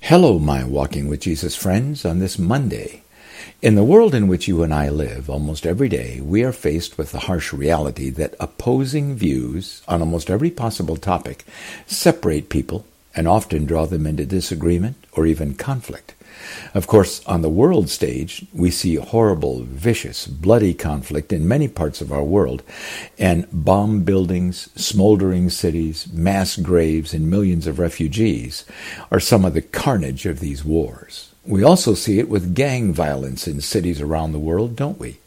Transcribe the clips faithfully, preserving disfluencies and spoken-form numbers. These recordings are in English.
Hello, my Walking with Jesus friends, on this Monday. In the world in which you and I live, almost every day, we are faced with the harsh reality that opposing views on almost every possible topic separate people and often draw them into disagreement or even conflict. Of course, on the world stage, we see horrible, vicious, bloody conflict in many parts of our world, and bomb buildings, smoldering cities, mass graves, and millions of refugees are some of the carnage of these wars. We also see it with gang violence in cities around the world, don't we?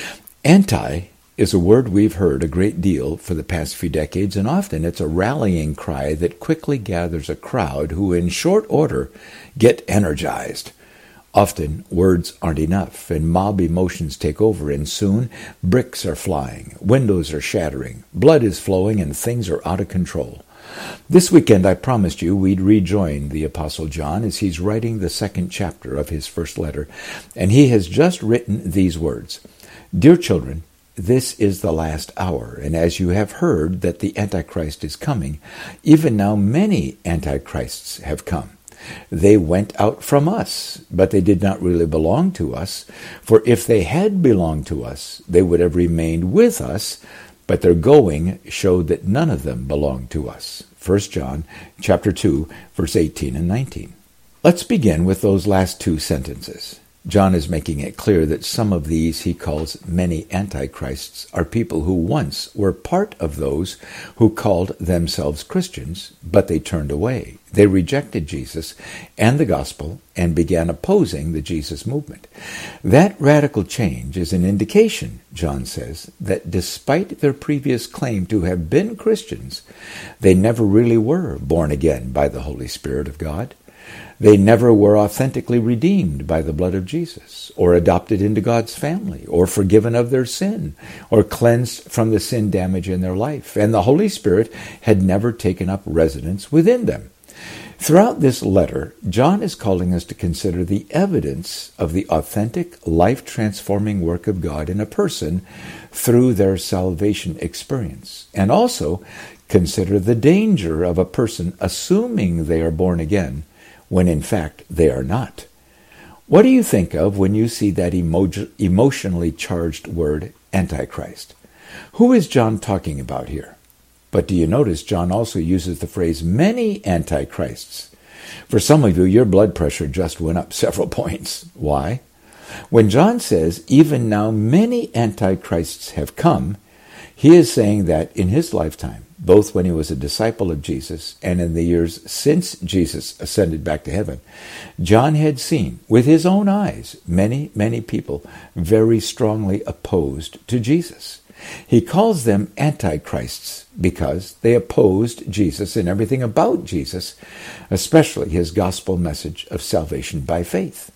Anti is a word we've heard a great deal for the past few decades, and often it's a rallying cry that quickly gathers a crowd who, in short order, get energized. Often, words aren't enough, and mob emotions take over, and soon bricks are flying, windows are shattering, blood is flowing, and things are out of control. This weekend I promised you we'd rejoin the Apostle John as he's writing the second chapter of his first letter, and he has just written these words. Dear children, this is the last hour, and as you have heard that the Antichrist is coming, even now many Antichrists have come. They went out from us, but they did not really belong to us, for if they had belonged to us, they would have remained with us, but their going showed that none of them belonged to us. First John chapter two, verse eighteen and nineteen. Let's begin with those last two sentences. John is making it clear that some of these he calls many antichrists are people who once were part of those who called themselves Christians, but they turned away. They rejected Jesus and the gospel and began opposing the Jesus movement. That radical change is an indication, John says, that despite their previous claim to have been Christians, they never really were born again by the Holy Spirit of God. They never were authentically redeemed by the blood of Jesus, or adopted into God's family, or forgiven of their sin, or cleansed from the sin damage in their life, and the Holy Spirit had never taken up residence within them. Throughout this letter, John is calling us to consider the evidence of the authentic, life-transforming work of God in a person through their salvation experience, and also consider the danger of a person assuming they are born again when in fact they are not. What do you think of when you see that emo- emotionally charged word, Antichrist? Who is John talking about here? But do you notice John also uses the phrase many antichrists? For some of you, your blood pressure just went up several points. Why? When John says, even now many antichrists have come, he is saying that in his lifetime, both when he was a disciple of Jesus and in the years since Jesus ascended back to heaven, John had seen with his own eyes many, many people very strongly opposed to Jesus. He calls them antichrists because they opposed Jesus and everything about Jesus, especially his gospel message of salvation by faith.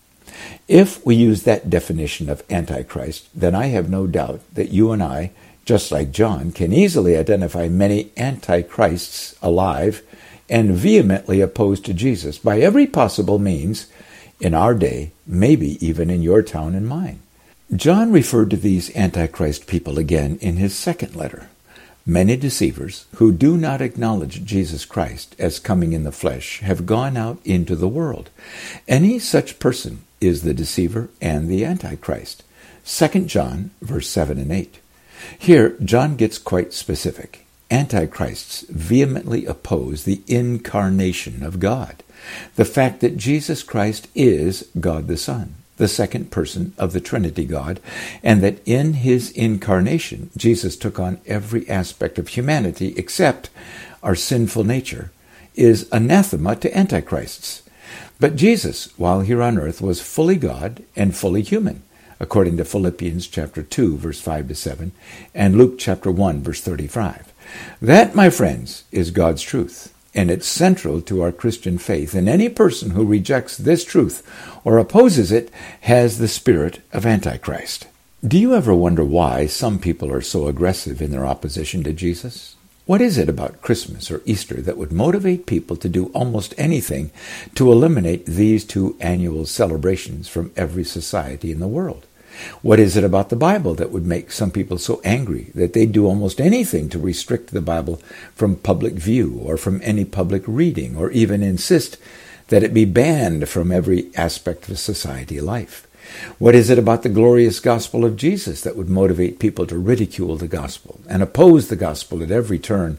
If we use that definition of antichrist, then I have no doubt that you and I, just like John, can easily identify many antichrists alive and vehemently opposed to Jesus by every possible means in our day, maybe even in your town and mine. John referred to these antichrist people again in his second letter. Many deceivers who do not acknowledge Jesus Christ as coming in the flesh have gone out into the world. Any such person is the deceiver and the antichrist. Second John, verse seven and eight. Here, John gets quite specific. Antichrists vehemently oppose the incarnation of God, the fact that Jesus Christ is God the Son, the second person of the Trinity God, and that in his incarnation, Jesus took on every aspect of humanity except our sinful nature, is anathema to antichrists. But Jesus, while here on earth, was fully God and fully human, according to Philippians chapter two, verse five to seven, and Luke chapter one, verse thirty-five. That, my friends, is God's truth, and it's central to our Christian faith, and any person who rejects this truth or opposes it has the spirit of Antichrist. Do you ever wonder why some people are so aggressive in their opposition to Jesus? What is it about Christmas or Easter that would motivate people to do almost anything to eliminate these two annual celebrations from every society in the world? What is it about the Bible that would make some people so angry that they'd do almost anything to restrict the Bible from public view or from any public reading, or even insist that it be banned from every aspect of society life? What is it about the glorious gospel of Jesus that would motivate people to ridicule the gospel and oppose the gospel at every turn?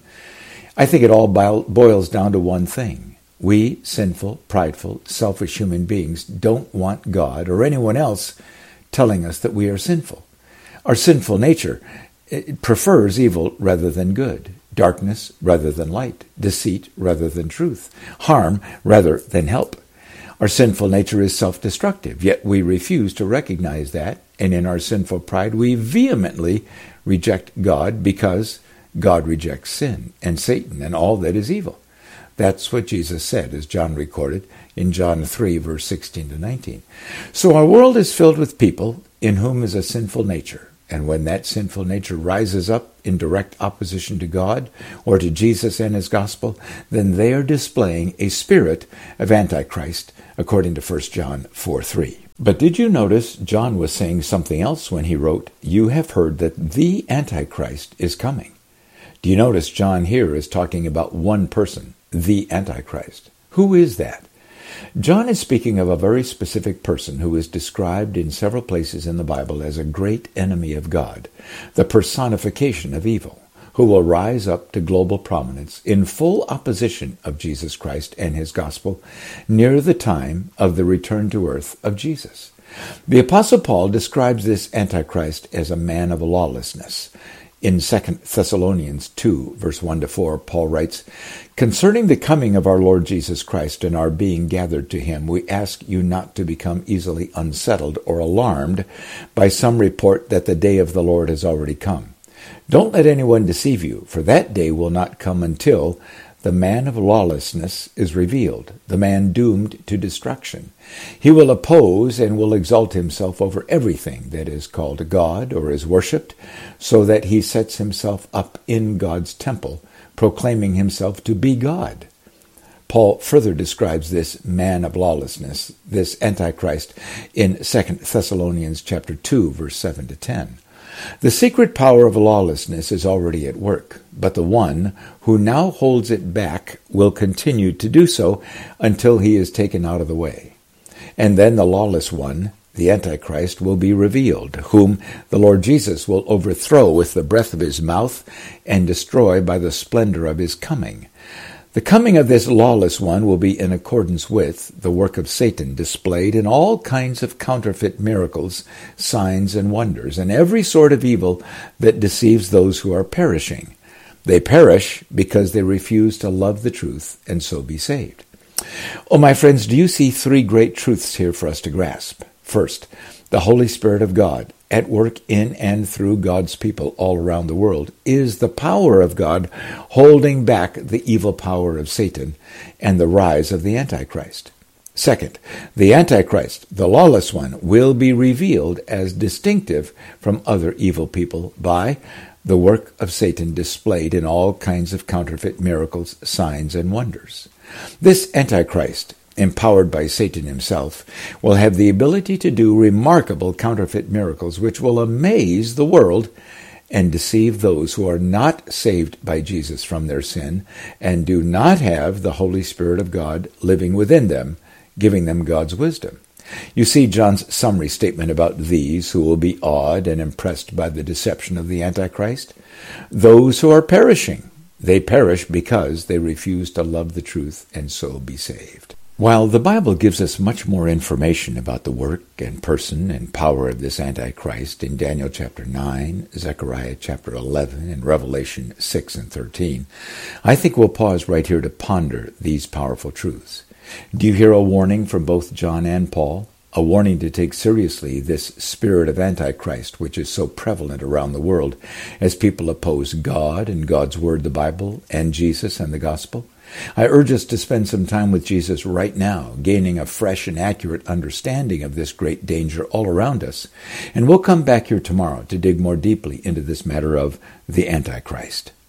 I think it all boils down to one thing. We, sinful, prideful, selfish human beings, don't want God or anyone else telling us that we are sinful. Our sinful nature it prefers evil rather than good, darkness rather than light, deceit rather than truth, harm rather than help. Our sinful nature is self-destructive, yet we refuse to recognize that, and in our sinful pride we vehemently reject God because God rejects sin and Satan and all that is evil. That's what Jesus said, as John recorded in John three, verse sixteen to nineteen. So our world is filled with people in whom is a sinful nature. And when that sinful nature rises up in direct opposition to God or to Jesus and his gospel, then they are displaying a spirit of Antichrist, according to First John four three. But did you notice John was saying something else when he wrote, "You have heard that the Antichrist is coming"? Do you notice John here is talking about one person, the Antichrist? Who is that? John is speaking of a very specific person who is described in several places in the Bible as a great enemy of God, the personification of evil, who will rise up to global prominence in full opposition of Jesus Christ and his gospel near the time of the return to earth of Jesus. The Apostle Paul describes this Antichrist as a man of lawlessness. In Second Thessalonians two, verse one to four, Paul writes, "Concerning the coming of our Lord Jesus Christ and our being gathered to him, we ask you not to become easily unsettled or alarmed by some report that the day of the Lord has already come. Don't let anyone deceive you, for that day will not come until the man of lawlessness is revealed, the man doomed to destruction. He will oppose and will exalt himself over everything that is called God or is worshipped, so that he sets himself up in God's temple, proclaiming himself to be God." Paul further describes this man of lawlessness, this Antichrist, in Second Thessalonians chapter two, verse seven to ten. The secret power of lawlessness is already at work, but the one who now holds it back will continue to do so until he is taken out of the way. And then the lawless one, the Antichrist, will be revealed, whom the Lord Jesus will overthrow with the breath of his mouth and destroy by the splendor of his coming. The coming of this lawless one will be in accordance with the work of Satan displayed in all kinds of counterfeit miracles, signs, and wonders, and every sort of evil that deceives those who are perishing. They perish because they refuse to love the truth and so be saved. Oh, my friends, do you see three great truths here for us to grasp? First, the Holy Spirit of God, at work in and through God's people all around the world, is the power of God holding back the evil power of Satan and the rise of the Antichrist. Second, the Antichrist, the lawless one, will be revealed as distinctive from other evil people by the work of Satan displayed in all kinds of counterfeit miracles, signs, and wonders. This Antichrist, empowered by Satan himself, will have the ability to do remarkable counterfeit miracles which will amaze the world and deceive those who are not saved by Jesus from their sin and do not have the Holy Spirit of God living within them, giving them God's wisdom. You see John's summary statement about these who will be awed and impressed by the deception of the Antichrist. Those who are perishing, they perish because they refuse to love the truth and so be saved. While the Bible gives us much more information about the work and person and power of this Antichrist in Daniel chapter nine, Zechariah chapter eleven, and Revelation six and thirteen, I think we'll pause right here to ponder these powerful truths. Do you hear a warning from both John and Paul? A warning to take seriously this spirit of Antichrist, which is so prevalent around the world as people oppose God and God's Word, the Bible, and Jesus and the Gospel. I urge us to spend some time with Jesus right now, gaining a fresh and accurate understanding of this great danger all around us. And we'll come back here tomorrow to dig more deeply into this matter of the Antichrist.